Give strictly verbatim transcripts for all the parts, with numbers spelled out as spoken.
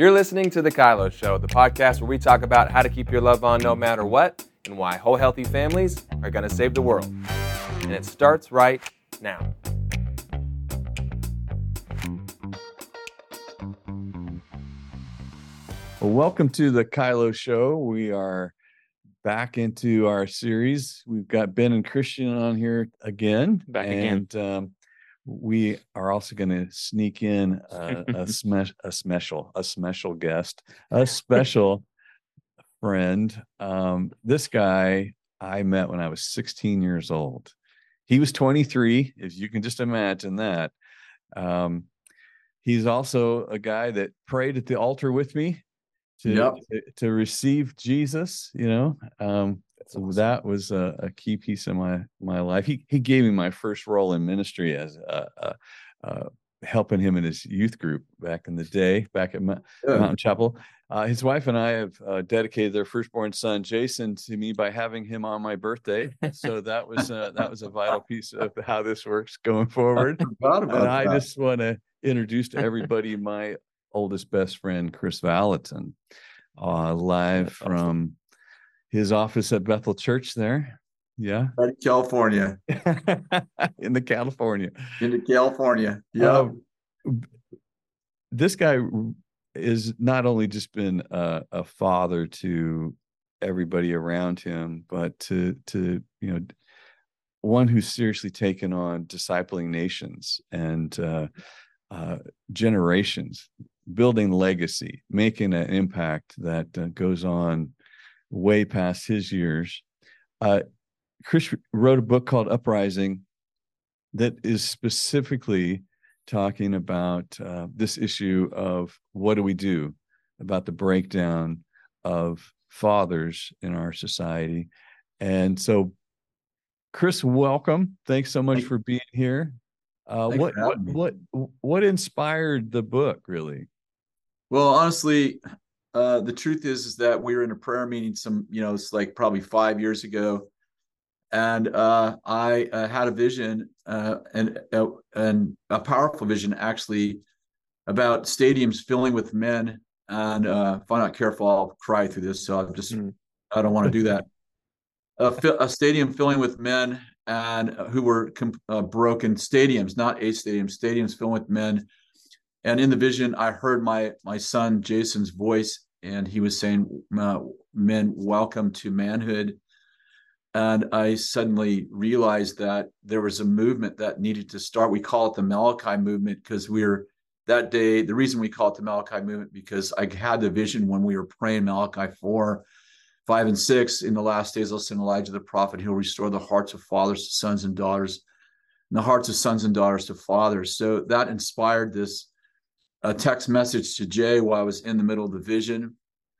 You're listening to The Kylo Show, the podcast where we talk about how to keep your love on no matter what and why whole healthy families are going to save the world. And it starts right now. Well, welcome to The Kylo Show. We are back into our series. We've got Ben and Christian on here again. Back and, again. Um, we are also going to sneak in a, a, smash, a special, a special guest, a special friend. Um, this guy I met when I was sixteen years old. He was twenty-three, if you can just imagine that. Um, he's also a guy that prayed at the altar with me to, yep. to, to receive Jesus, you know. Um, so awesome. That was a, a key piece of my my life. He he gave me my first role in ministry as uh, uh, uh, helping him in his youth group back in the day, back at Ma- yeah. Mountain Chapel. Uh, his wife and I have uh, dedicated their firstborn son Jason to me by having him on my birthday. So that was uh, that was a vital piece of how this works going forward. I forgot about and I that. just want to introduce to everybody my oldest best friend, Chris Valentin, uh, live That's from awesome. His office at Bethel Church there. Yeah. Right in California. in the California. Into California. Yeah. Um, this guy is not only just been a, a father to everybody around him, but to, to, you know, one who's seriously taken on discipling nations and uh, uh, generations, building legacy, making an impact that uh, goes on way past his years. Uh, Chris wrote a book called Uprising that is specifically talking about uh, this issue of what do we do about the breakdown of fathers in our society. And so, Chris, welcome. Thanks so much Thank for being here. Uh, what what what what inspired the book, really? Well, honestly, uh, the truth is is that we were in a prayer meeting some, you know, it's like probably five years ago, and uh, I uh, had a vision uh, and uh, and a powerful vision actually about stadiums filling with men. And uh, if I'm not careful, I'll cry through this. So I'm just mm. I don't want to do that. a, a stadium filling with men and uh, who were comp- uh, broken stadiums, not a stadium, stadiums filling with men. And in the vision, I heard my my son Jason's voice, and he was saying, uh, "Men, welcome to manhood." And I suddenly realized that there was a movement that needed to start. We call it the Malachi movement because we were that day. The reason we call it the Malachi movement because I had the vision when we were praying Malachi four, five, and six. In the last days, I'll send Elijah the prophet. He'll restore the hearts of fathers to sons and daughters, and the hearts of sons and daughters to fathers. So that inspired this. A text message to Jay while I was in the middle of the vision.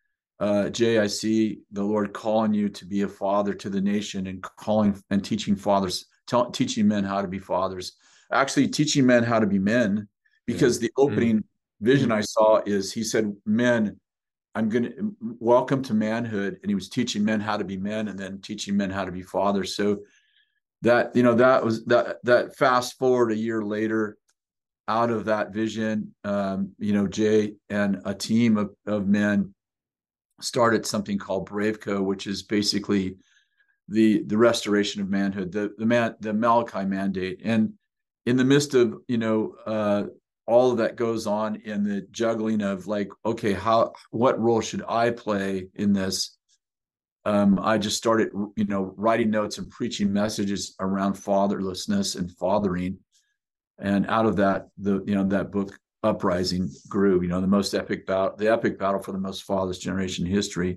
Uh, Jay, I see the Lord calling you to be a father to the nation and calling and teaching fathers, t- teaching men how to be fathers. Actually, teaching men how to be men, because yeah. the opening mm-hmm. vision I saw is he said, "Men, I'm going to welcome to manhood," and he was teaching men how to be men, and then teaching men how to be fathers. So that you know that was that that fast forward a year later. Out of that vision, um, you know, Jay and a team of, of men started something called BraveCo, which is basically the the restoration of manhood, the the man the Malachi mandate. And in the midst of you know uh, all of that goes on in the juggling of like, okay, how what role should I play in this? Um, I just started, you know, writing notes and preaching messages around fatherlessness and fathering. And out of that, the you know that book Uprising grew. You know, the most epic battle, the epic battle for the most fatherless generation in history.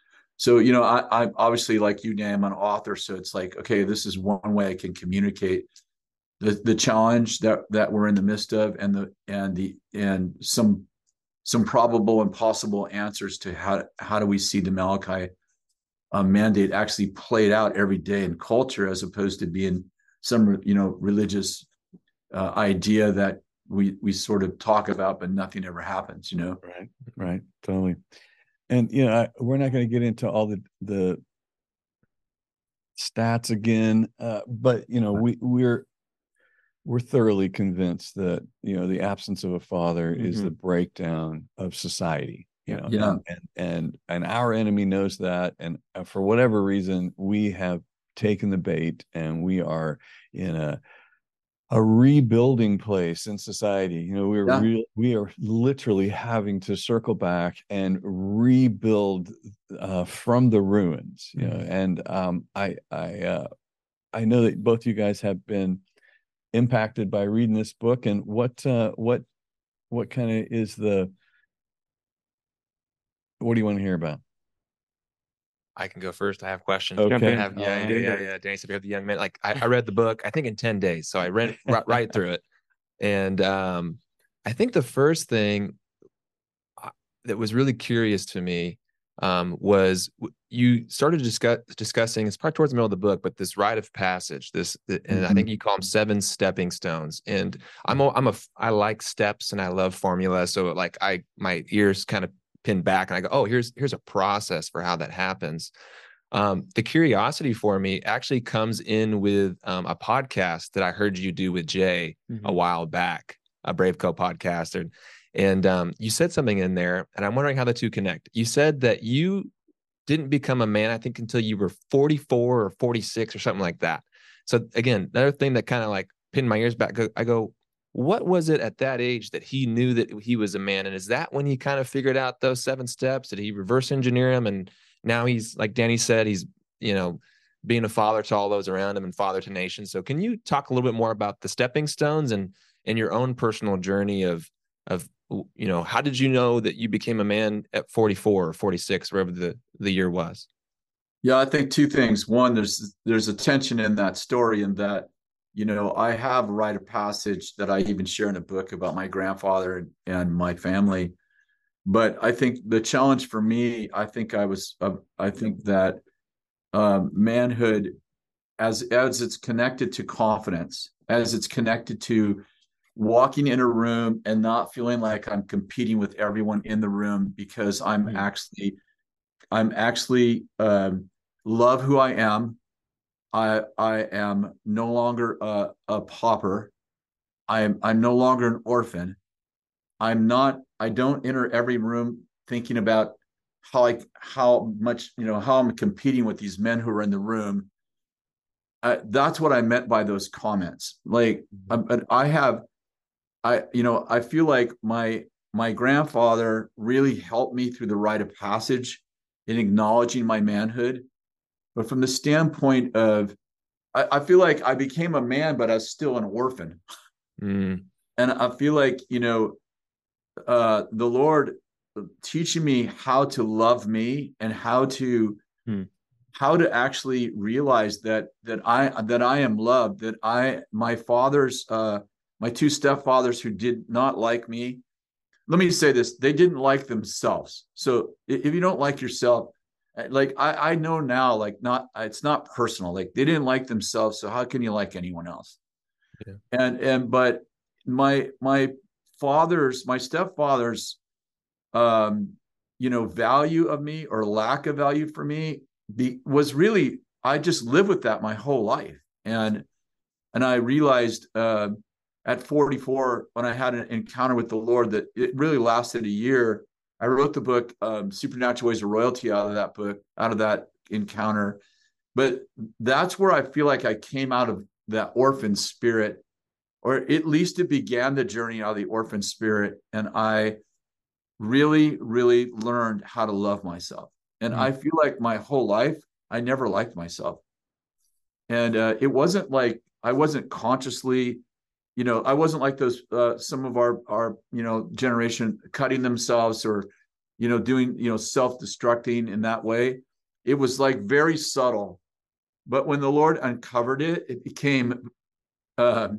So you know, I, I'm obviously like you, Dan, I'm an author, so it's like, okay, this is one way I can communicate the the challenge that that we're in the midst of, and the and the and some some probable and possible answers to how how do we see the Malachi uh, mandate actually played out every day in culture, as opposed to being some you know religious. Uh, idea that we we sort of talk about, but nothing ever happens, you know? Right, right, totally. And you know, I, we're not going to get into all the the stats again, uh, but you know, we we're we're thoroughly convinced that, you know, the absence of a father mm-hmm. is the breakdown of society, you know, yeah. and, and, and, and our enemy knows that. And for whatever reason, we have taken the bait, and we are in a, a rebuilding place in society. You know, we're yeah. real, we are literally having to circle back and rebuild uh, from the ruins, you mm-hmm. know, and um, I, I, uh, I know that both you guys have been impacted by reading this book. And what uh what what kind of is the what do you want to hear about? I can go first. I have questions. Okay. Have, yeah, yeah, yeah, yeah, yeah. Danny said we have the young man. Like I, I read the book, I think in ten days. So I read right, right through it. And um I think the first thing that was really curious to me um was you started discuss, discussing, it's probably towards the middle of the book, but this rite of passage, this, and mm-hmm. I think you call them seven stepping stones. And I'm a, I'm a, I like steps and I love formula. So like I, my ears kind of pin back and I go, oh, here's, here's a process for how that happens. Um, the curiosity for me actually comes in with um, a podcast that I heard you do with Jay mm-hmm. a while back, a Brave Co podcast. And, and um, you said something in there, and I'm wondering how the two connect. You said that you didn't become a man, I think, until you were forty-four or forty-six or something like that. So again, another thing that kind of like pinned my ears back, I go, what was it at that age that he knew that he was a man? And is that when he kind of figured out those seven steps? Did he reverse engineer them? And now he's, like Danny said, he's, you know, being a father to all those around him and father to nations. So can you talk a little bit more about the stepping stones and, and your own personal journey of, of, you know, how did you know that you became a man at forty-four or forty-six, wherever the, the year was? Yeah, I think two things. One, there's there's a tension in that story, in that, you know, I have a rite of passage that I even share in a book about my grandfather and, and my family. But I think the challenge for me, I think I was, uh, I think that uh, manhood, as as it's connected to confidence, as it's connected to walking in a room and not feeling like I'm competing with everyone in the room, because I'm mm-hmm. actually, I'm actually um, love who I am. I I am no longer a, a pauper. I'm I'm no longer an orphan. I'm not. I don't enter every room thinking about how I how much you know how I'm competing with these men who are in the room. Uh, that's what I meant by those comments. Like, mm-hmm. I, I have. I, you know, I feel like my my grandfather really helped me through the rite of passage in acknowledging my manhood. But from the standpoint of, I, I feel like I became a man, but I was still an orphan. Mm. And I feel like, you know, uh, the Lord teaching me how to love me and how to mm. how to actually realize that that I that I am loved, that I my father's uh my two stepfathers who did not like me. Let me say this. They didn't like themselves. So if you don't like yourself, like I, I know now, like not, it's not personal. Like they didn't like themselves. So how can you like anyone else? Yeah. And, and, but my, my father's, my stepfather's, um, you know, value of me or lack of value for me be, was really, I just lived with that my whole life. And, and I realized, uh, at forty-four, when I had an encounter with the Lord that it really lasted a year, I wrote the book, um, Supernatural Ways of Royalty, out of that book, out of that encounter. But that's where I feel like I came out of that orphan spirit, or at least it began the journey out of the orphan spirit. And I really, really learned how to love myself. And mm-hmm. I feel like my whole life, I never liked myself. And uh, it wasn't like I wasn't consciously, you know, I wasn't like those, uh, some of our, our, you know, generation cutting themselves or, you know, doing, you know, self-destructing in that way. It was like very subtle. But when the Lord uncovered it, it became uh,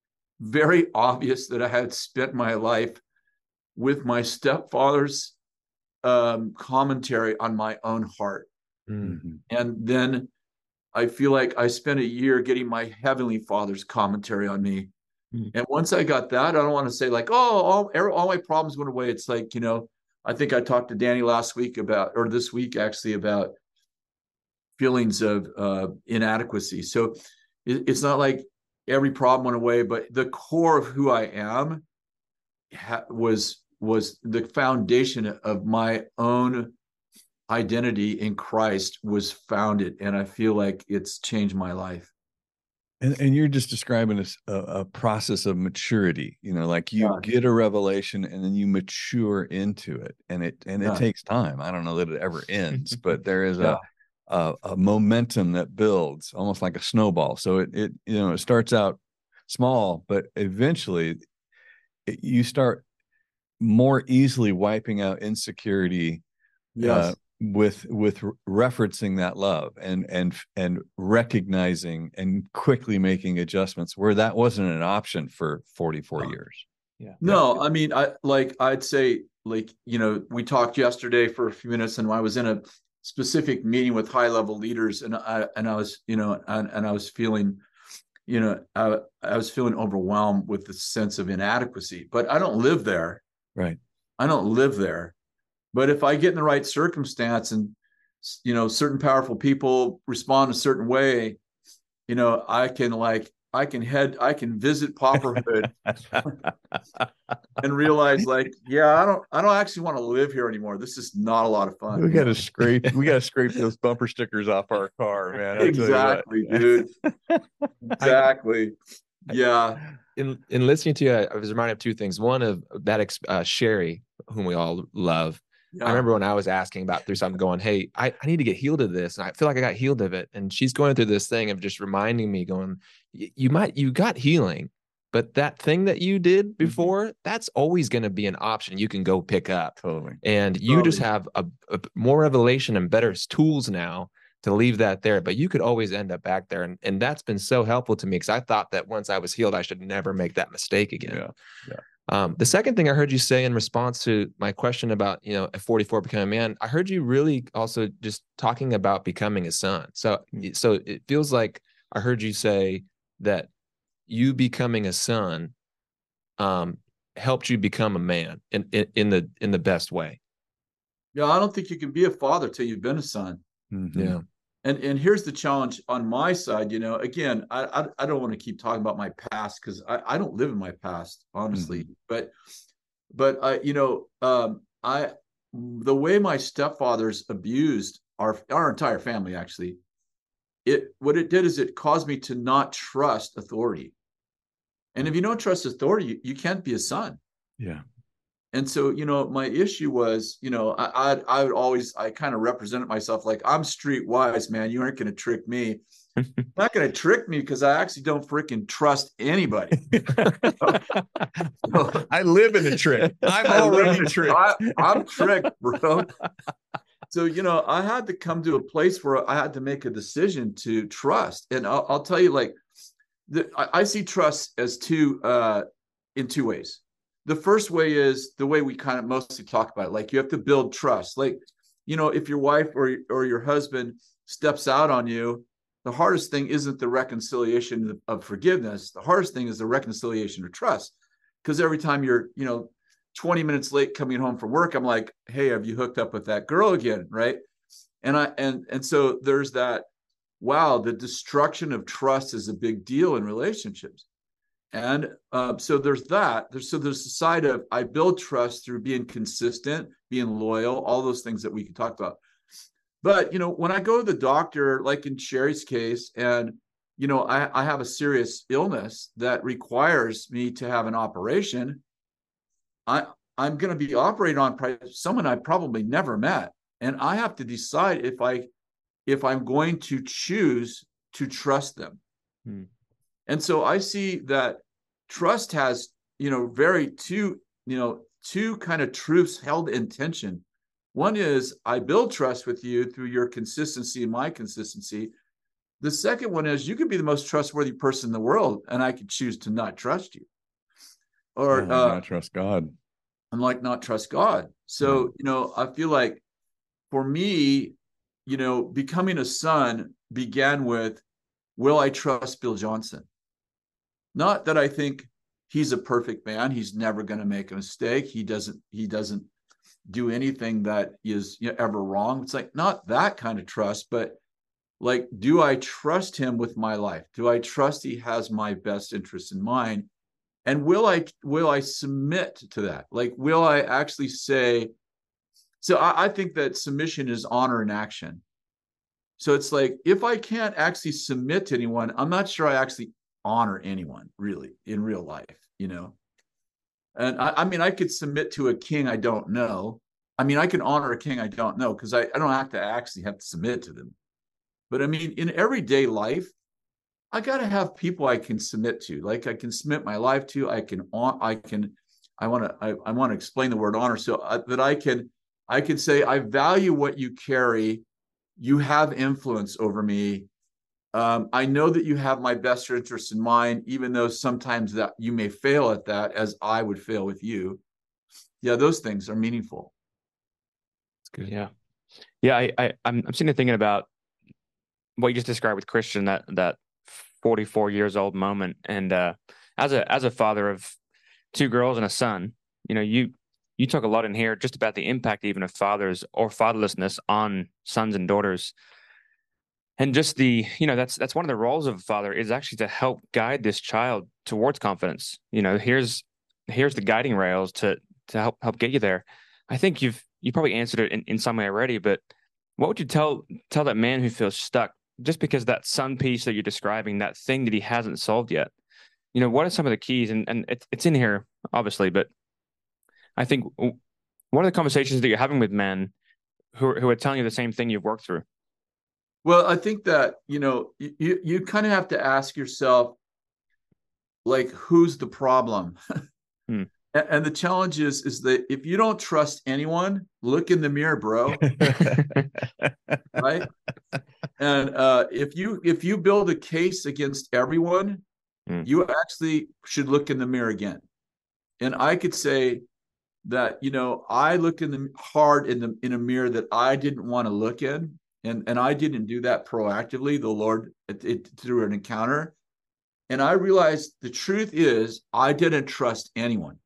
very obvious that I had spent my life with my stepfather's um, commentary on my own heart. Mm-hmm. And then I feel like I spent a year getting my heavenly Father's commentary on me. And once I got that, I don't want to say like, oh, all, all my problems went away. It's like, you know, I think I talked to Danny last week about, or this week actually, about feelings of uh, inadequacy. So it, it's not like every problem went away, but the core of who I am ha- was was the foundation of my own identity in Christ was founded, and I feel like it's changed my life. And, and you're just describing a, a process of maturity, you know, like you Yeah. get a revelation and then you mature into it, and it and it Yeah. takes time. I don't know that it ever ends, but there is Yeah. a, a a momentum that builds almost like a snowball. So it it you know it starts out small, but eventually it, you start more easily wiping out insecurity. Yes. Uh, with with referencing that love and and and recognizing and quickly making adjustments where that wasn't an option for forty-four No. years. Yeah. No, I mean, I like I'd say, like, you know, we talked yesterday for a few minutes, and I was in a specific meeting with high level leaders, and I and I was, you know, and, and I was feeling, you know, I, I was feeling overwhelmed with the sense of inadequacy. But I don't live there. Right. I don't live there. But if I get in the right circumstance, and, you know, certain powerful people respond a certain way, you know, I can like I can head I can visit Pauperhood and realize, like, yeah, I don't I don't actually want to live here anymore. This is not a lot of fun. We got to scrape. We got to scrape those bumper stickers off our car, man. I'll Exactly, dude. Exactly. Yeah. In in listening to you, I was reminded of two things. One of that uh, Sherry, whom we all love. Yeah. I remember when I was asking about through something, going, "Hey, I, I need to get healed of this," and I feel like I got healed of it. And she's going through this thing of just reminding me, going, "You might you got healing, but that thing that you did before, that's always going to be an option you can go pick up." Totally. And you Totally. just have a, a more revelation and better tools now to leave that there, but you could always end up back there. And, and that's been so helpful to me, because I thought that once I was healed, I should never make that mistake again. Yeah. Yeah. Um, the second thing I heard you say in response to my question about, you know, at forty-four becoming a man, I heard you really also just talking about becoming a son. So, so it feels like I heard you say that you becoming a son um, helped you become a man in, in, in the, in the best way. Yeah, I don't think you can be a father till you've been a son. Mm-hmm. Yeah. And and here's the challenge on my side. You know, again, I I, I don't want to keep talking about my past, because I, I don't live in my past, honestly. Mm-hmm. But but I you know um, I the way my stepfathers abused our our entire family, actually, it what it did is it caused me to not trust authority. And if you don't trust authority, you, you can't be a son. Yeah. And so, you know, my issue was, you know, I I, I would always, I kind of represented myself like, I'm streetwise, man. You aren't going to trick me. Not going to trick me, because I actually don't freaking trust anybody. I live in a trick. I'm already tricked. I, I'm tricked, bro. So, you know, I had to come to a place where I had to make a decision to trust. And I'll, I'll tell you, like, the, I, I see trust as two, uh, in two ways. The first way is the way we kind of mostly talk about it. Like, you have to build trust. Like, you know, if your wife or, or your husband steps out on you, the hardest thing isn't the reconciliation of forgiveness. The hardest thing is the reconciliation of trust. Because every time you're, you know, twenty minutes late coming home from work, I'm like, hey, have you hooked up with that girl again? Right. And I, and, and so there's that, wow, the destruction of trust is a big deal in relationships. And uh, so there's that. There's so there's the side of, I build trust through being consistent, being loyal, all those things that we can talk about. But, you know, when I go to the doctor, like in Sherry's case, and, you know, I, I have a serious illness that requires me to have an operation, I, I'm going to be operating on someone I probably never met. And I have to decide if I, if I'm going to choose to trust them. Hmm. And so I see that trust has, you know, very two, you know, two kind of truths held in tension. One is, I build trust with you through your consistency and my consistency. The second one is, you could be the most trustworthy person in the world, and I could choose to not trust you. Or yeah, uh, not trust God. I'm like, not trust God. So, yeah. you know, I feel like for me, you know, becoming a son began with, will I trust Bill Johnson? Not that I think he's a perfect man. He's never going to make a mistake. He doesn't, he doesn't do anything that is, you know, ever wrong. It's like, not that kind of trust, but Like, do I trust him with my life? Do I trust he has my best interest in mind? And will I will I submit to that? Like, will I actually say, so I, I think that submission is honor in action. So it's like, if I can't actually submit to anyone, I'm not sure I actually honor anyone really in real life, you know? And I, I mean, I could submit to a king I don't know. I mean, I can honor a king I don't know because I, I don't have to actually have to submit to them. But I mean, in everyday life, I got to have people I can submit to. Like, I can submit my life to. I can, I can, I want to, I, I want to explain the word honor so uh, that I can, I can say, I value what you carry. You have influence over me. Um, I know that you have my best interest in mind, even though sometimes that you may fail at that, as I would fail with you. Yeah, those things are meaningful. It's good. Yeah, yeah. I, I I'm I'm sitting there thinking about what you just described with Christian, that that forty-four years old moment, and uh, as a as a father of two girls and a son, you know, you you talk a lot in here just about the impact even of fathers or fatherlessness on sons and daughters. And just the, you know, that's that's one of the roles of a father, is actually to help guide this child towards confidence. You know, here's here's the guiding rails to to help help get you there. I think you've you probably answered it in, in some way already, but what would you tell tell that man who feels stuck just because that son piece that you're describing, that thing that he hasn't solved yet? You know, what are some of the keys? And and it's it's in here, obviously, but I think what are the conversations that you're having with men who are, who are telling you the same thing you've worked through? Well, I think that, you know, you, you kind of have to ask yourself, like, who's the problem? Hmm. And, and the challenge is, is that if you don't trust anyone, look in the mirror, bro. Right? And uh, if you if you build a case against everyone, Hmm. you actually should look in the mirror again. And I could say that, you know, I looked in the hard in the in a mirror that I didn't want to look in. And, and I didn't do that proactively. The Lord, it, it, through an encounter. And I realized the truth is, I didn't trust anyone.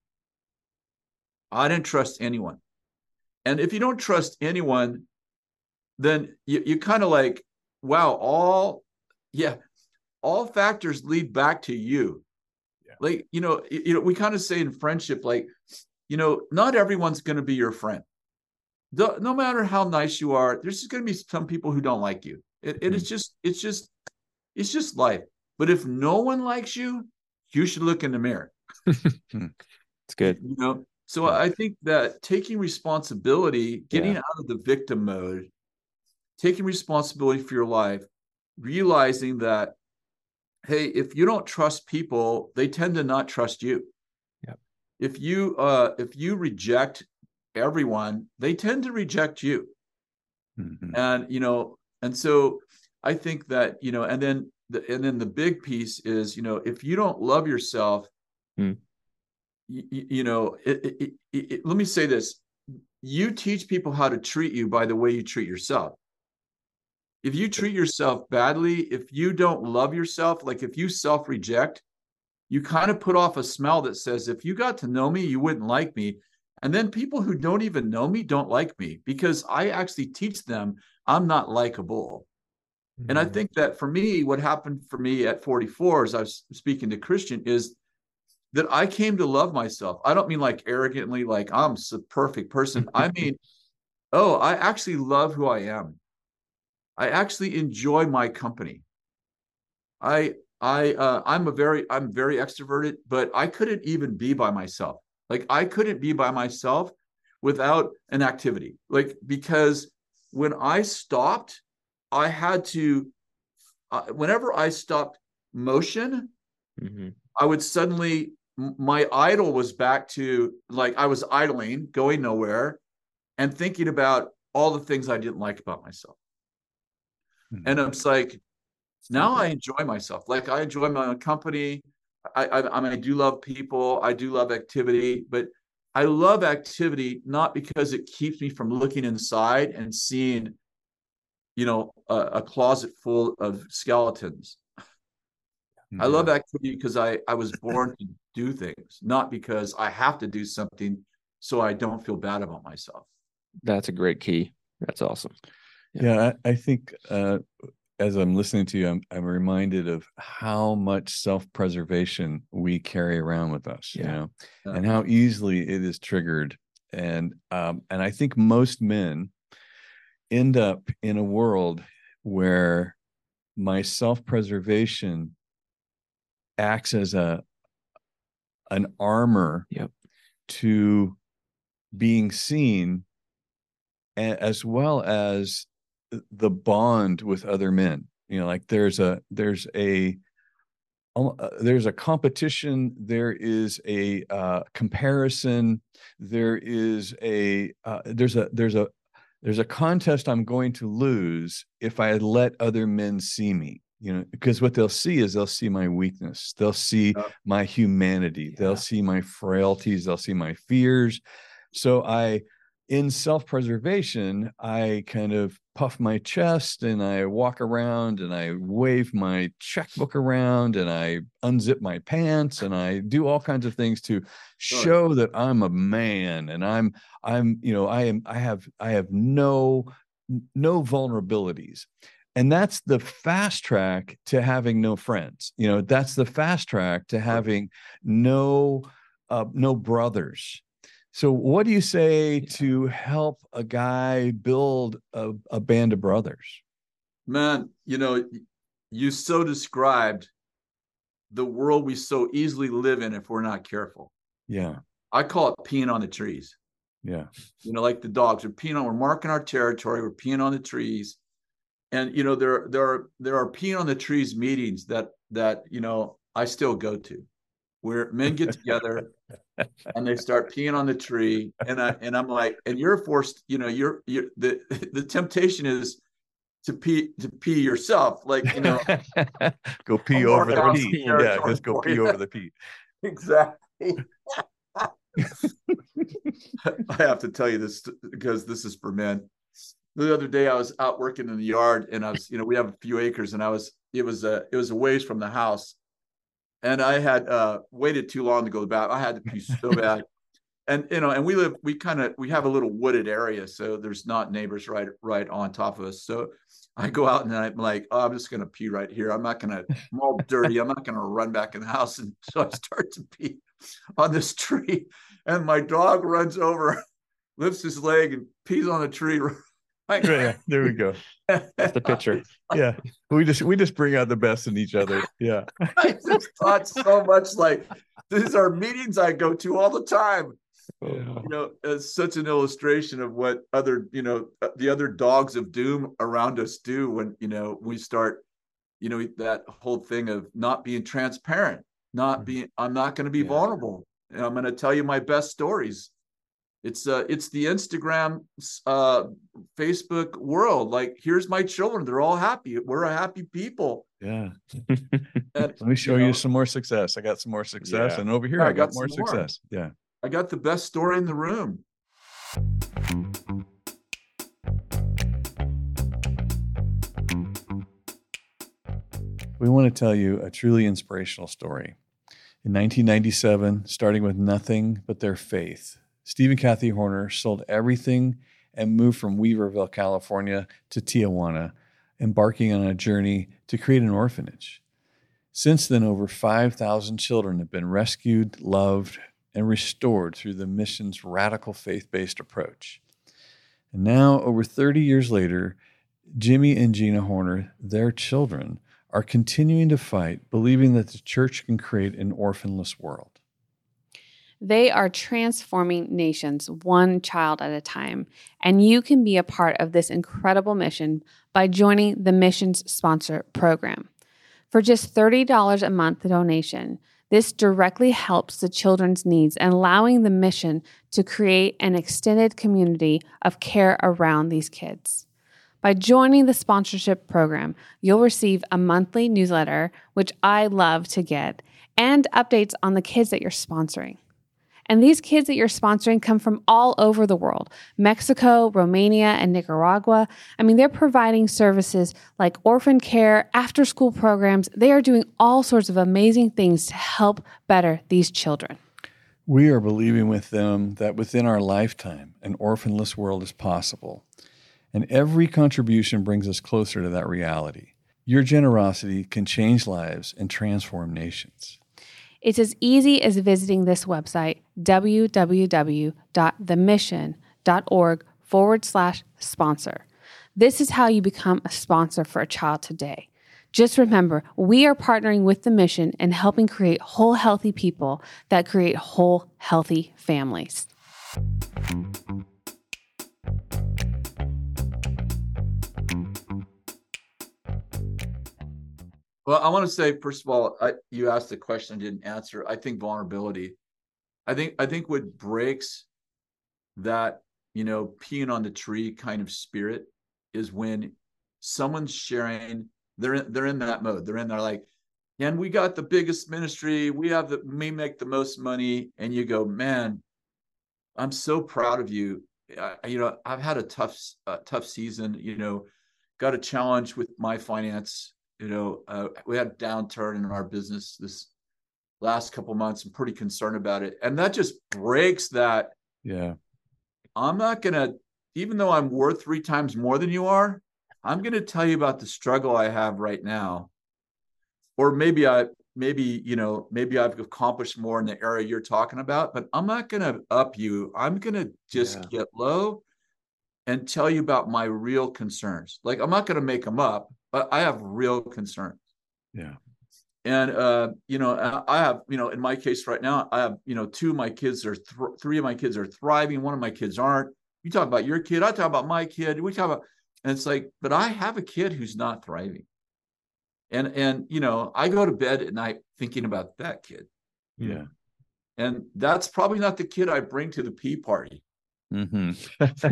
I didn't trust anyone. And if you don't trust anyone, then you, you kind of like, wow, all, yeah, all factors lead back to you. Yeah. Like, you know, you know, we kind of say in friendship, like, you know, not everyone's going to be your friend. No matter how nice you are, there's just going to be some people who don't like you. It, it is just, it's just, it's just life. But if no one likes you, you should look in the mirror. It's good. You know, so Yeah. I think that taking responsibility, getting Yeah. out of the victim mode, taking responsibility for your life, realizing that, hey, if you don't trust people, they tend to not trust you. Yep. If you, uh, if you reject everyone, they tend to reject you. Mhm. And, you know, and so I think that, you know, and then the, and then the big piece is, you know, if you don't love yourself, Mm. you, you know, it, it, it, it, let me say this. You teach people how to treat you by the way you treat yourself. If you treat yourself badly, if you don't love yourself, like if you self-reject, you kind of put off a smell that says, if you got to know me, you wouldn't like me. And then people who don't even know me don't like me because I actually teach them I'm not likable. Mm-hmm. And I think that for me, what happened for me at forty-four, as I was speaking to Christian, is that I came to love myself. I don't mean like arrogantly, like I'm a perfect person. I mean, oh, I actually love who I am. I actually enjoy my company. I, I, uh, I'm a very, I'm very extroverted, but I couldn't even be by myself. Like I couldn't be by myself without an activity. Like, because when I stopped, I had to, uh, whenever I stopped motion, mm-hmm. I would suddenly, my idle was back to like, I was idling, going nowhere and thinking about all the things I didn't like about myself. Mm-hmm. And it's like, now I enjoy myself. Like I enjoy my own company. I, I, I mean, I do love people. I do love activity, but I love activity not because it keeps me from looking inside and seeing, you know, a, a closet full of skeletons. Yeah. I love activity because I, I was born to do things, not because I have to do something so I don't feel bad about myself. That's a great key. That's awesome. Yeah, yeah I, I think uh, as I'm listening to you, I'm, I'm reminded of how much self-preservation we carry around with us, Yeah. you know, Yeah. and how easily it is triggered. And, um, and I think most men end up in a world where my self-preservation acts as a, an armor Yep. to being seen, as well as the bond with other men. You know, like there's a there's a uh, there's a competition, there is a uh, comparison, there is a uh, there's a there's a there's a contest I'm going to lose if I let other men see me. You know, because what they'll see is they'll see my weakness, they'll see Yeah. my humanity, Yeah. they'll see my frailties, they'll see my fears. So I, in self-preservation, I kind of puff my chest and I walk around and I wave my checkbook around and I unzip my pants and I do all kinds of things to show that I'm a man and I'm, I'm, you know, I am, I have, I have no, no vulnerabilities. And that's the fast track to having no friends. You know, that's the fast track to having no, uh, no brothers. So what do you say to help a guy build a, a band of brothers? Man, you know, you so described the world we so easily live in if we're not careful. Yeah. I call it peeing on the trees. Yeah. You know, like the dogs, we're peeing on, we're marking our territory, we're peeing on the trees. And, you know, there, there are, there are peeing on the trees meetings that, that, you know, I still go to, where men get together and they start peeing on the tree. And I, and I'm like, and you're forced, you know, you're, you're the, the temptation is to pee, to pee yourself. Like, you know, go pee I'll over mark out the some pee. Yeah. territory Just go for pee you. over the pee. Exactly. I have to tell you this because this is for men. The other day I was out working in the yard and I was, you know, we have a few acres and I was, it was a, it was a ways from the house. And I had uh, waited too long to go to the bathroom. I had to pee so bad. And, you know, and we live, we kind of, we have a little wooded area. So there's not neighbors right, right on top of us. So I go out and I'm like, oh, I'm just going to pee right here. I'm not going to, I'm all dirty. I'm not going to run back in the house. And so I start to pee on this tree and my dog runs over, lifts his leg and pees on the tree. Right, yeah, there we go. That's the picture. Yeah. We just, we just bring out the best in each other. Yeah. I just thought so much like, these are meetings I go to all the time. Yeah. You know, it's such an illustration of what other, you know, the other dogs of doom around us do when, you know, we start, you know, that whole thing of not being transparent, not being, I'm not going to be Yeah. vulnerable. And I'm going to tell you my best stories. It's uh, it's the Instagram, uh, Facebook world. Like, here's my children. They're all happy. We're a happy people. Yeah. And, Let me show you you, know, some more success. I got some more success. Yeah. And over here, Yeah, I I got, got more some more. success. Yeah. I got the best story in the room. We want to tell you a truly inspirational story. In nineteen ninety-seven, starting with nothing but their faith, Steve and Kathy Horner sold everything and moved from Weaverville, California to Tijuana, embarking on a journey to create an orphanage. Since then, over five thousand children have been rescued, loved, and restored through the mission's radical faith-based approach. And now, over thirty years later, Jimmy and Gina Horner, their children, are continuing to fight, believing that the church can create an orphanless world. They are transforming nations one child at a time, and you can be a part of this incredible mission by joining the Missions Sponsor Program. For just thirty dollars a month donation, this directly helps the children's needs and allowing the mission to create an extended community of care around these kids. By joining the sponsorship program, you'll receive a monthly newsletter, which I love to get, and updates on the kids that you're sponsoring. And these kids that you're sponsoring come from all over the world, Mexico, Romania, and Nicaragua. I mean, they're providing services like orphan care, after-school programs. They are doing all sorts of amazing things to help better these children. We are believing with them that within our lifetime, an orphanless world is possible. And every contribution brings us closer to that reality. Your generosity can change lives and transform nations. It's as easy as visiting this website, www.themission.org forward slash sponsor. This is how you become a sponsor for a child today. Just remember, we are partnering with the mission and helping create whole, healthy people that create whole, healthy families. Well, I want to say, first of all, I, you asked a question I didn't answer. I think vulnerability. I think I think what breaks that, you know, peeing on the tree kind of spirit is when someone's sharing. They're in, they're in that mode. They're in there like, and we got the biggest ministry. We have the we make the most money, and you go, man, I'm so proud of you. I, you know, I've had a tough uh, tough season. You know, got a challenge with my finance. You know, uh, we had a downturn in our business this last couple of months. I'm pretty concerned about it. And that just breaks that. Yeah. I'm not going to, even though I'm worth three times more than you are, I'm going to tell you about the struggle I have right now. Or maybe I, maybe, you know, maybe I've accomplished more in the area you're talking about, but I'm not going to up you. I'm going to just yeah. get low and tell you about my real concerns. Like, I'm not going to make them up, but I have real concerns. Yeah. And, uh, you know, I have, you know, in my case right now, I have, you know, two of my kids are, th- three of my kids are thriving. One of my kids aren't. You talk about your kid. I talk about my kid. We talk about, and it's like, but I have a kid who's not thriving. And, and, you know, I go to bed at night thinking about that kid. Yeah. And that's probably not the kid I bring to the pee party. Mm-hmm. That's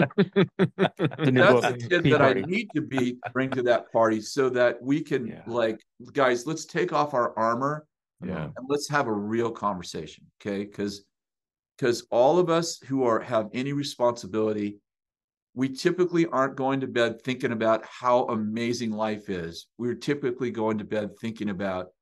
the kid that I need to be bring to that party so that we can yeah. like, guys, let's take off our armor yeah. and let's have a real conversation. Okay. Cause, cause all of us who are, have any responsibility, we typically aren't going to bed thinking about how amazing life is. We're typically going to bed thinking about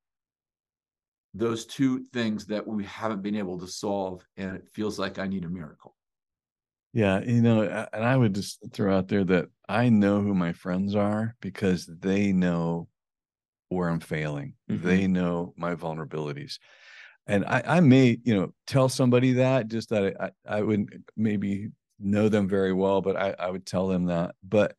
those two things that we haven't been able to solve. And it feels like I need a miracle. Yeah, you know, and I would just throw out there that I know who my friends are because they know where I'm failing. Mm-hmm. They know my vulnerabilities. And I, I may, you know, tell somebody that just that I, I wouldn't maybe know them very well, but I, I would tell them that. But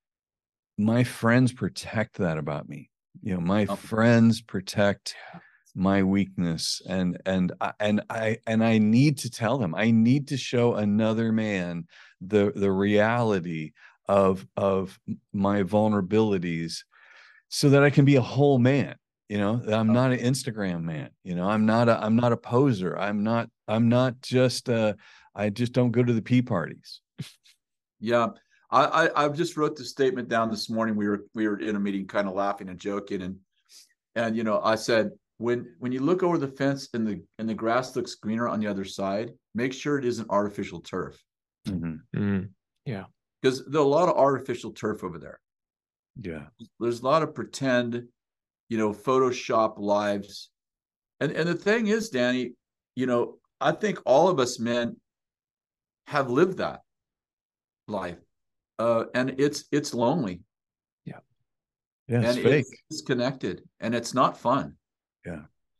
my friends protect that about me. You know, my oh. friends protect my weakness, and and I, and I and I need to tell them. I need to show another man the the reality of of my vulnerabilities, so that I can be a whole man. You know, I'm not an Instagram man. You know, I'm not a I'm not a poser. I'm not I'm not just uh I just don't go to the pee parties. Yeah. I, I I just wrote the statement down this morning. We were we were in a meeting, kind of laughing and joking, and and you know, I said, when when you look over the fence and the and the grass looks greener on the other side, make sure it isn't artificial turf. Mm-hmm. Mm, yeah, because there's a lot of artificial turf over there. Yeah, there's a lot of pretend, you know, Photoshop lives, and and the thing is, Danny, you know, I think all of us men have lived that life. Uh, and it's it's lonely. Yeah. Yeah. It's and fake. It's disconnected, and it's not fun. Yeah.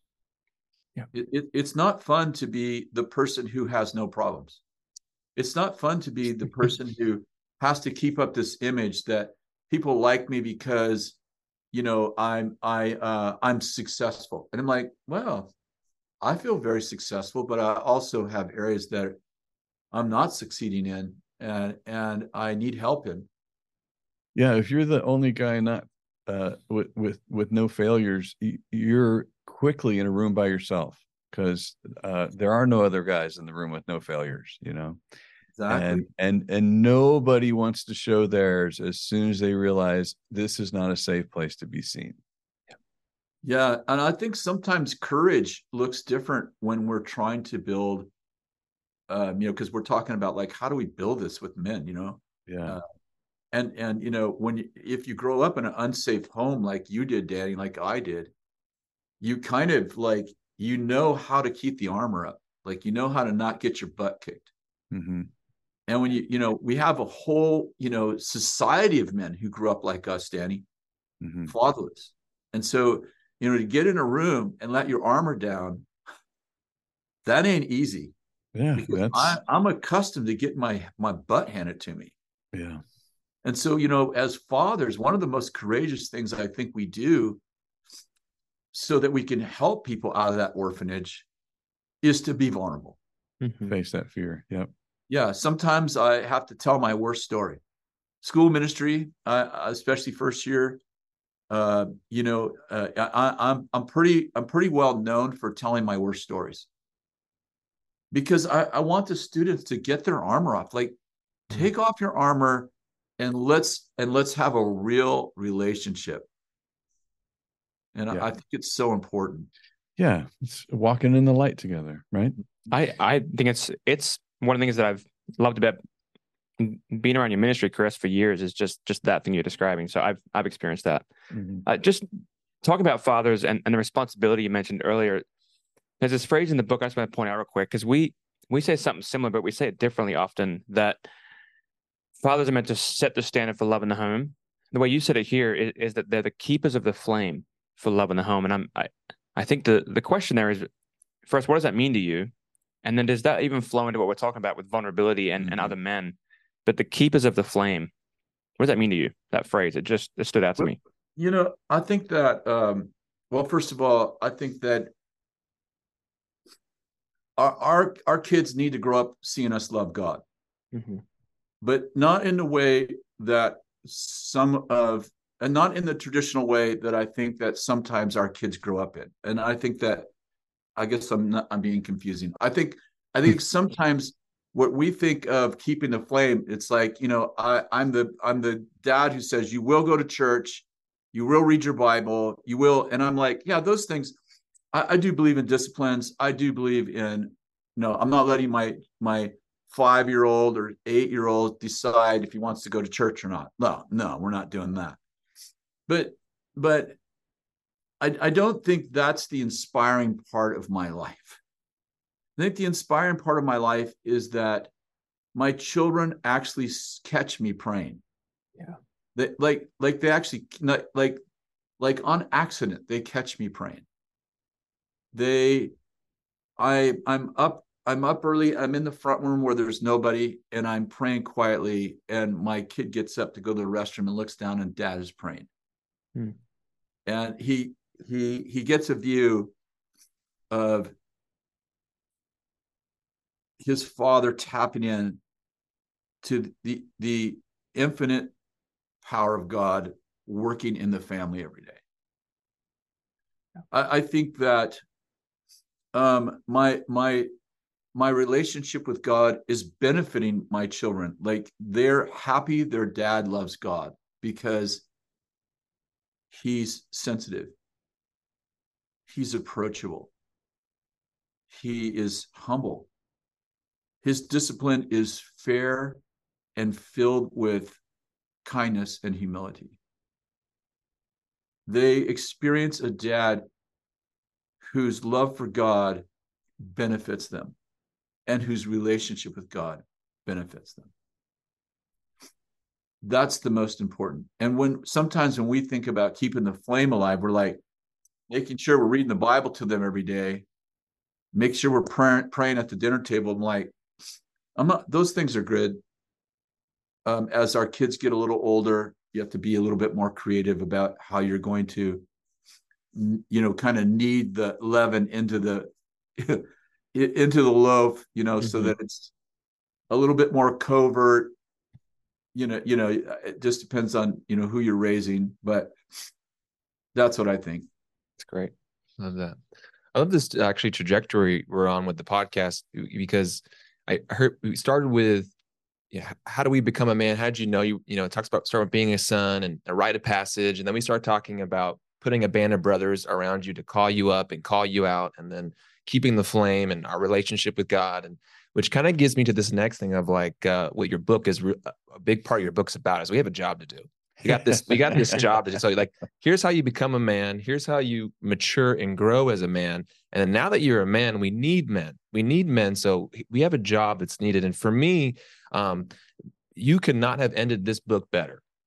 Yeah. It, it, it's not fun to be the person who has no problems. It's not fun to be the person who has to keep up this image that people like me because, you know, I'm I uh, I'm successful, and I'm like, well, I feel very successful, but I also have areas that I'm not succeeding in. And and I need help in. Yeah, if you're the only guy not uh, with with with no failures, you're quickly in a room by yourself, because uh, there are no other guys in the room with no failures. You know, exactly. And and and nobody wants to show theirs as soon as they realize this is not a safe place to be seen. Yeah, and I think sometimes courage looks different when we're trying to build. Um, you know, because we're talking about like, how do we build this with men, you know? Yeah. Uh, and, and, you know, when, you, if you grow up in an unsafe home, like you did, Danny, like I did, you kind of like, you know how to keep the armor up. Like, you know how to not get your butt kicked. Mm-hmm. And when you, you know, we have a whole, you know, society of men who grew up like us, Danny. Mhm. fatherless. And so, you know, to get in a room and let your armor down, that ain't easy. Yeah, Because that's I, I'm accustomed to getting my my butt handed to me. yeah. And so, you know, as fathers, one of the most courageous things I think we do so that we can help people out of that orphanage is to be vulnerable. Mhm. Face that fear. Yep. Yeah, sometimes I have to tell my worst story. School ministry, uh, especially first year, uh, you know, uh, I, I'm I'm pretty I'm pretty well known for telling my worst stories because I, I want the students to get their armor off. Like, Mm. take off your armor and let's and let's have a real relationship. And Yeah. I, I think it's so important. Yeah. It's walking in the light together, right? I I think it's it's one of the things that I've loved about being around your ministry, Chris, for years is just just that thing you're describing. So I've I've experienced that. Mm-hmm. Uh, just talking about fathers and, and the responsibility you mentioned earlier. There's this phrase in the book I just want to point out real quick because we we say something similar, but we say it differently often. That fathers are meant to set the standard for love in the home. The way you said it here is, is that they're the keepers of the flame for love in the home. And I'm I I think the the question there is, first, what does that mean to you? And then does that even flow into what we're talking about with vulnerability and, Mhm. and other men? But the keepers of the flame, what does that mean to you? That phrase, it just it stood out to Well, me. You know, I think that, um, well, first of all, I think that our, our, our kids need to grow up seeing us love God, Mm-hmm. but not in the way that some of, and not in the traditional way that I think that sometimes our kids grow up in. And I think that, I guess I'm not, I'm being confusing. I think, I think sometimes what we think of keeping the flame, it's like, you know, I, I'm the, I'm the dad who says, you will go to church, you will read your Bible, you will. And I'm like, yeah, those things, I, I do believe in disciplines. I do believe in, no, I'm not letting my, my five-year-old or eight-year-old decide if he wants to go to church or not. No, no, we're not doing that. But, but I, I don't think that's the inspiring part of my life. I think the inspiring part of my life is that my children actually catch me praying. Yeah. They, like, like they actually, like, like on accident, they catch me praying. They, I, I'm up, I'm up early. I'm in the front room where there's nobody, and I'm praying quietly. And my kid gets up to go to the restroom and looks down, and dad is praying. Hmm. And he, he, he gets a view of his father tapping in to the the infinite power of God working in the family every day. I, I think that um, my my my relationship with God is benefiting my children. Like, they're happy their dad loves God because he's sensitive, he's approachable, he is humble, his discipline is fair and filled with kindness and humility. They experience a dad whose love for God benefits them and whose relationship with God benefits them. That's the most important. And when sometimes when we think about keeping the flame alive, we're like making sure we're reading the Bible to them every day, make sure we're praying, praying at the dinner table. I'm like, I'm not, those things are good. Um, as our kids get a little older, you have to be a little bit more creative about how you're going to, you know, kind of knead the leaven into the into the loaf, you know, mm-hmm. so that it's a little bit more covert. You know, you know, it just depends on, you know, who you're raising, but that's what I think. It's great. Love that. I love this actually trajectory we're on with the podcast, because I heard we started with, yeah, how do we become a man? How did you know you, you know, it talks about start with being a son and a rite of passage. And then we start talking about putting a band of brothers around you to call you up and call you out, and then keeping the flame and our relationship with God. And which kind of gives me to this next thing of like, uh, what your book is, re- a big part of your book's about is we have a job to do. We got this, we got this job to tell you, like, here's how you become a man. Here's how you mature and grow as a man. And then now that you're a man, we need men. We need men. So we have a job that's needed. And for me, um, you could not have ended this book better.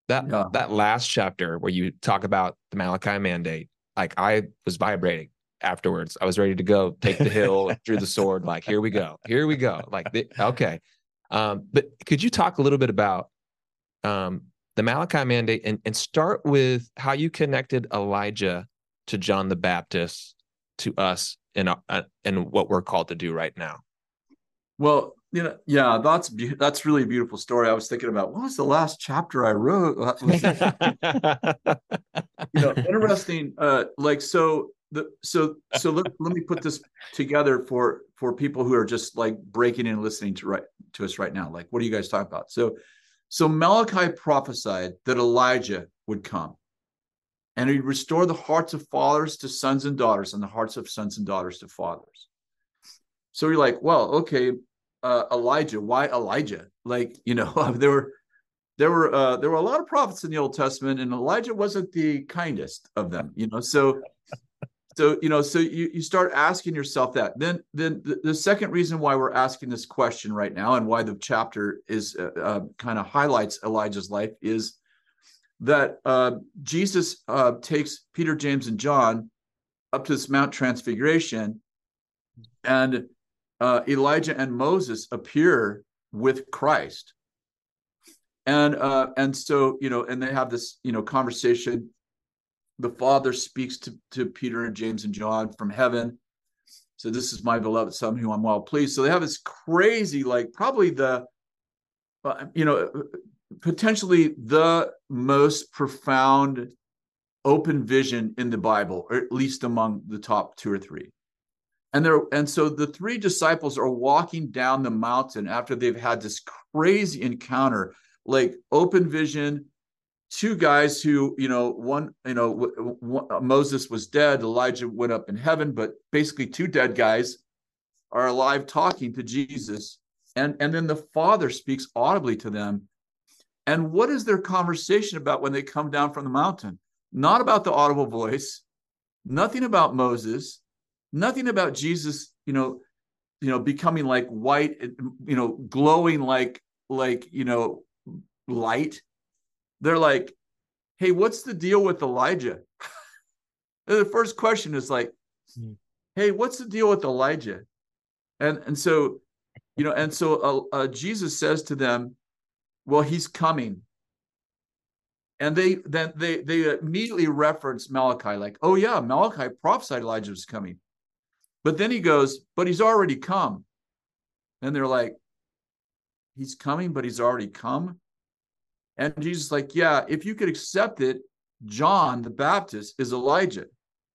That Yeah. that last chapter where you talk about the Malachi mandate, like I was vibrating afterwards. I was ready to go take the hill, drew the sword, like here we go. Here we go. Like the, okay. Um, but could you talk a little bit about um the Malachi mandate and, and start with how you connected Elijah to John the Baptist to us in uh, in what we're called to do right now? Well, you know, yeah, that's be- that's really a beautiful story. I was thinking about what was the last chapter I wrote. Was it, you know, interesting. Uh, like so, the so so let, let me put this together for for people who are just like breaking in and listening to right to us right now. Like, what are you guys talking about? So, so Malachi prophesied that Elijah would come, and he'd restore the hearts of fathers to sons and daughters, and the hearts of sons and daughters to fathers. So you're like, well, okay, uh, Elijah. Why Elijah? Like, you know, there were there were uh, there were a lot of prophets in the Old Testament, and Elijah wasn't the kindest of them. You know, so so you know, so you you start asking yourself that. Then then the, the second reason why we're asking this question right now, and why the chapter is uh, uh, kind of highlights Elijah's life, is that uh, Jesus uh, takes Peter, James, and John up to this Mount Transfiguration, and Uh, Elijah and Moses appear with Christ, and uh, and so you know, and they have this you know conversation. The Father speaks to to Peter and James and John from heaven. So this is my beloved Son, whom I'm well pleased. So they have this crazy, like probably the, uh, you know, potentially the most profound open vision in the Bible, or at least among the top two or three. And there, and so the three disciples are walking down the mountain after they've had this crazy encounter, like open vision. Two guys who, you know, one, you know, one, Moses was dead, Elijah went up in heaven, but basically two dead guys are alive talking to Jesus. And, and then the Father speaks audibly to them. And what is their conversation about when they come down from the mountain? Not about the audible voice, nothing about Moses, nothing about Jesus, you know, you know, becoming like white, you know, glowing like, like, you know, light. They're like, hey, what's the deal with Elijah? The first question is like, hey, what's the deal with Elijah? And, and so, you know, and so uh, uh, Jesus says to them, well, he's coming. And they then they they immediately reference Malachi, like, oh yeah, Malachi prophesied Elijah was coming. But then he goes, but he's already come. And they're like, he's coming, but he's already come. And Jesus is like, yeah, if you could accept it, John the Baptist is Elijah.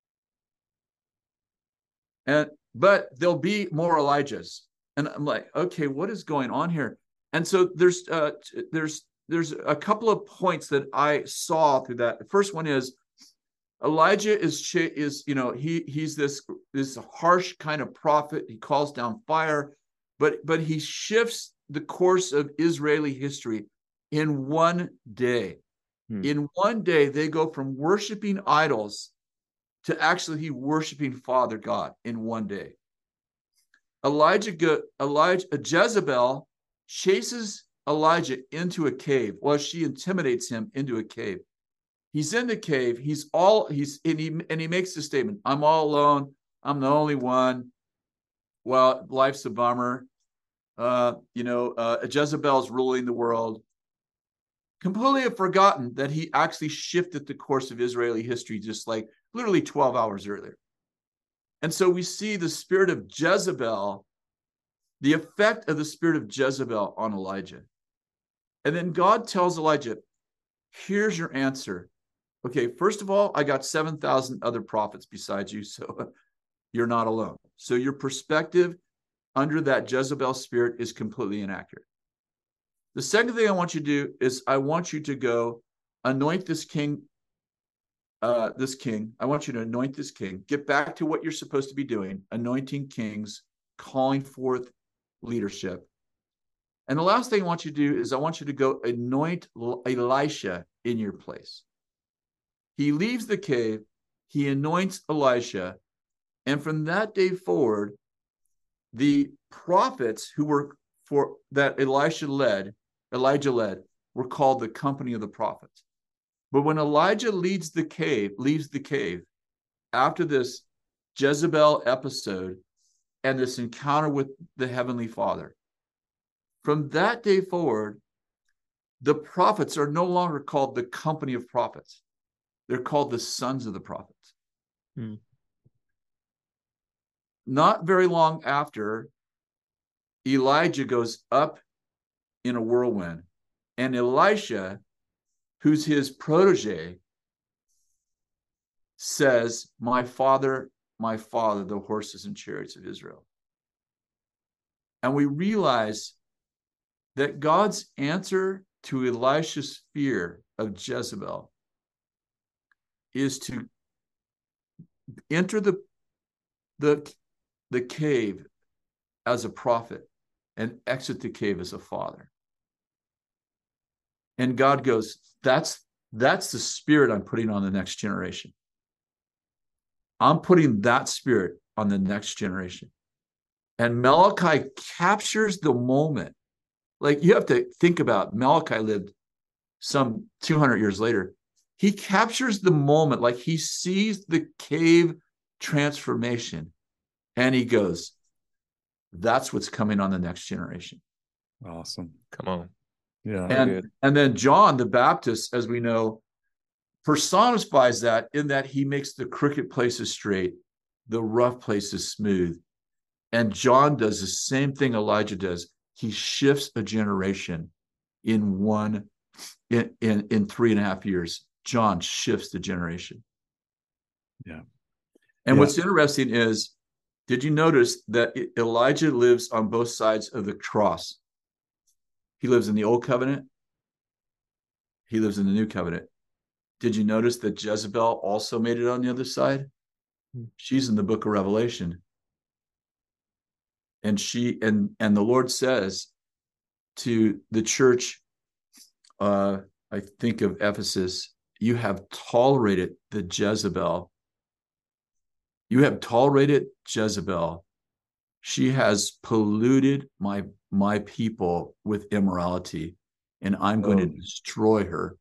And but there'll be more Elijahs. And I'm like, okay, what is going on here? And so there's uh, there's there's a couple of points that I saw through that. The first one is Elijah is is you know he he's this this harsh kind of prophet. He calls down fire, but but he shifts the course of Israeli history in one day. Hmm. In one day, they go from worshiping idols to actually worshiping Father God in one day. Elijah Elijah Jezebel chases Elijah into a cave. Well, she intimidates him into a cave. He's in the cave. He's all he's and he and he makes the statement, I'm all alone. I'm the only one. Well, life's a bummer. Uh, you know, uh, Jezebel's ruling the world. Completely have forgotten that he actually shifted the course of Israeli history just like literally twelve hours earlier. And so we see the spirit of Jezebel, the effect of the spirit of Jezebel on Elijah. And then God tells Elijah, here's your answer. Okay, first of all, I got seven thousand other prophets besides you, so you're not alone. So your perspective under that Jezebel spirit is completely inaccurate. The second thing I want you to do is I want you to go anoint this king, uh, this king. I want you to anoint this king. Get back to what you're supposed to be doing, anointing kings, calling forth leadership. And the last thing I want you to do is I want you to go anoint Elisha in your place. He leaves the cave, he anoints Elisha, and from that day forward, the prophets who were for that Elisha led, Elijah led, were called the company of the prophets. But when Elijah leads the cave, leaves the cave after this Jezebel episode and this encounter with the Heavenly Father, from that day forward, the prophets are no longer called the company of prophets. They're called the sons of the prophets. Hmm. Not very long after, Elijah goes up in a whirlwind, and Elisha, who's his protege, says, my father, my father, the horses and chariots of Israel. And we realize that God's answer to Elisha's fear of Jezebel is to enter the, the, the cave as a prophet and exit the cave as a father. And God goes, that's, that's the spirit I'm putting on the next generation. I'm putting that spirit on the next generation. And Malachi captures the moment. Like, you have to think about, Malachi lived some two hundred years later. He captures the moment, like he sees the cave transformation, and he goes, that's what's coming on the next generation. Awesome. Come on. Yeah. And, and then John the Baptist, as we know, personifies that in that he makes the crooked places straight, the rough places smooth. And John does the same thing Elijah does. He shifts a generation in one, in, in, in three and a half years. John shifts the generation. Yeah. And Yeah. what's interesting is, did you notice that Elijah lives on both sides of the cross? He lives in the old covenant. He lives in the new covenant. Did you notice that Jezebel also made it on the other side? She's in the book of Revelation. And she and and the Lord says to the church, uh, I think of Ephesus, you have tolerated the Jezebel. You have tolerated Jezebel. She has polluted my my people with immorality, and I'm going Oh. to destroy her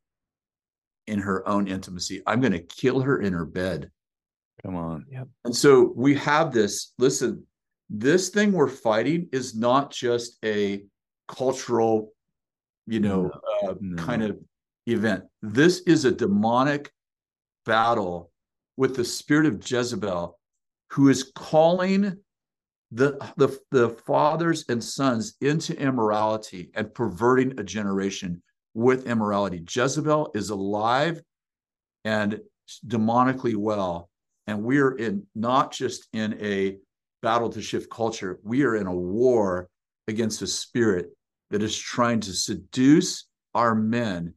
in her own intimacy. I'm going to kill her in her bed. Come on. Yep. And so we have this, listen, this thing we're fighting is not just a cultural, you know, No, uh, no. kind of event. This is a demonic battle with the spirit of Jezebel, who is calling the, the, the fathers and sons into immorality and perverting a generation with immorality. Jezebel is alive and demonically well. And we're in not just in a battle to shift culture, we are in a war against a spirit that is trying to seduce our men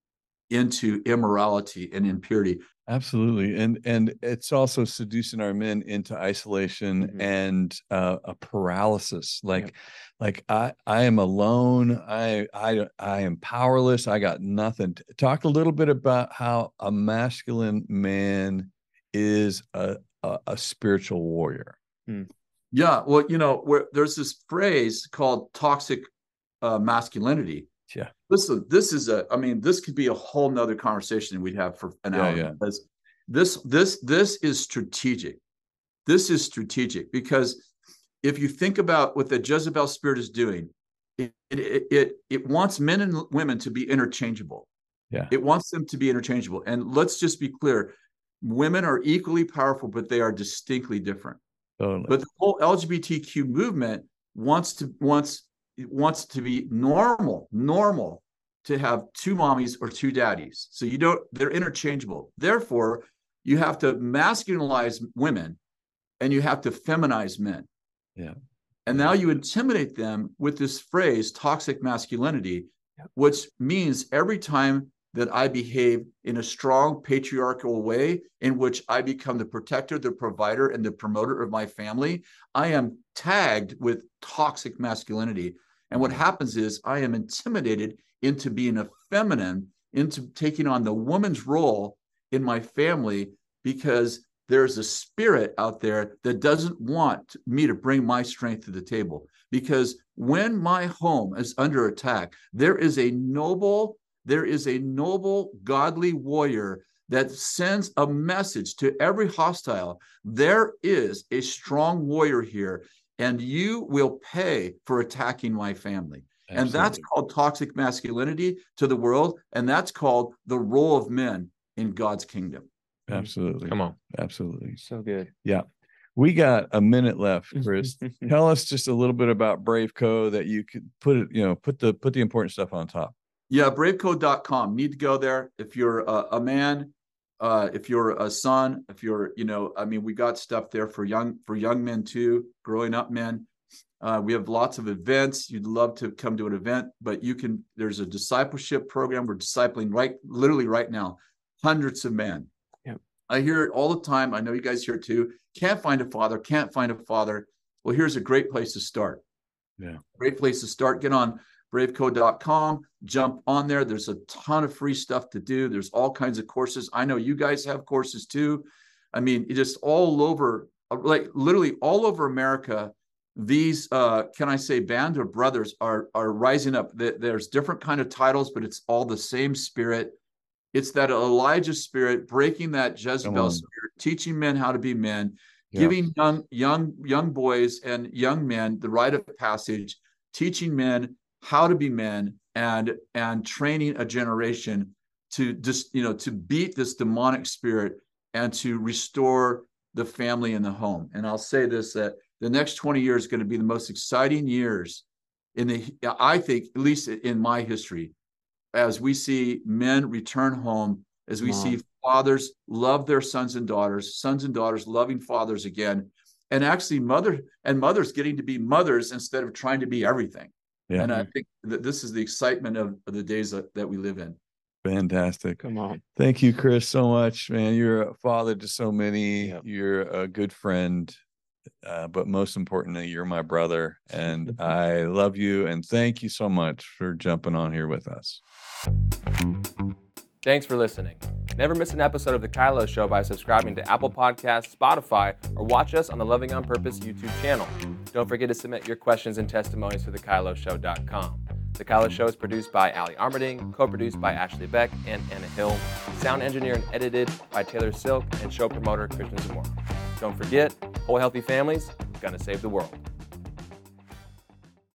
into immorality and impurity. Absolutely. And and it's also seducing our men into isolation Mhm. and uh, a paralysis. Like, Yep. like I I am alone. I I I am powerless. I got nothing. Talk a little bit about how a masculine man is a a, a spiritual warrior. Yeah, well, you know, where there's this phrase called toxic uh, masculinity. Yeah. Listen, this is a, I mean, this could be a whole nother conversation we'd have for an Yeah, hour. yeah. Because this, this, this is strategic. This is strategic because if you think about what the Jezebel spirit is doing, it, it, it, it wants men and women to be interchangeable. Yeah. It wants them to be interchangeable. And let's just be clear, women are equally powerful, but they are distinctly different. Totally. But the whole L G B T Q movement wants to wants wants to be normal, normal to have two mommies or two daddies. So you don't, they're interchangeable. Therefore, you have to masculinize women and you have to feminize men. Yeah. And now you intimidate them with this phrase, toxic masculinity, Yep. which means every time that I behave in a strong patriarchal way in which I become the protector, the provider, and the promoter of my family, I am tagged with toxic masculinity. And what happens is I am intimidated into being a feminine, into taking on the woman's role in my family, because there's a spirit out there that doesn't want me to bring my strength to the table. Because when my home is under attack, there is a noble there is a noble, godly warrior that sends a message to every hostile. There is a strong warrior here, and you will pay for attacking my family. Absolutely. And that's called toxic masculinity to the world, and that's called the role of men in God's kingdom. Absolutely. Come on. Absolutely. So good. Yeah. We got a minute left, Chris. Tell us just a little bit about Brave Co. that you could put it, you know, put the put the important stuff on top. Yeah, brave co dot com. Need to go there. If you're a, a man, uh, if you're a son, if you're, you know, I mean, we got stuff there for young for young men too, growing up men. Uh, we have lots of events. You'd love to come to an event, but you can, there's a discipleship program. We're discipling right, literally right now, hundreds of men. Yep. I hear it all the time. I know you guys hear it too. Can't find a father, can't find a father. Well, here's a great place to start. Yeah. Great place to start. Get on brave co dot com, jump on there. There's a ton of free stuff to do. There's all kinds of courses. I know you guys have courses too. I mean, just all over, like literally all over America, these, uh, can I say, band of brothers are, are rising up. There's different kind of titles, but it's all the same spirit. It's that Elijah spirit, breaking that Jezebel spirit, teaching men how to be men, yeah. giving young, young, young boys and young men the rite of passage, teaching men how to be men, and and training a generation to just, you know, to beat this demonic spirit and to restore the family and the home. And I'll say this, that the next twenty years is going to be the most exciting years in the, I think, at least in my history, as we see men return home, as we wow. see fathers love their sons and daughters, sons and daughters loving fathers again, and actually mother and mothers getting to be mothers instead of trying to be everything. Yeah. And I think that this is the excitement of, of the days that, that we live in. Fantastic. Come on. Thank you, Chris, so much, man. You're a father to so many. Yep. You're a good friend. Uh, but most importantly, you're my brother. And I love you. And thank you so much for jumping on here with us. Thanks for listening. Never miss an episode of The Kylo Show by subscribing to Apple Podcasts, Spotify, or watch us on the Loving on Purpose YouTube channel. Don't forget to submit your questions and testimonies to the kylo show dot com. The Kylo Show is produced by Ali Armerding, co-produced by Ashley Beck and Anna Hill, sound engineered and edited by Taylor Silk, and show promoter Christian Zamora. Don't forget, whole healthy families gonna save the world.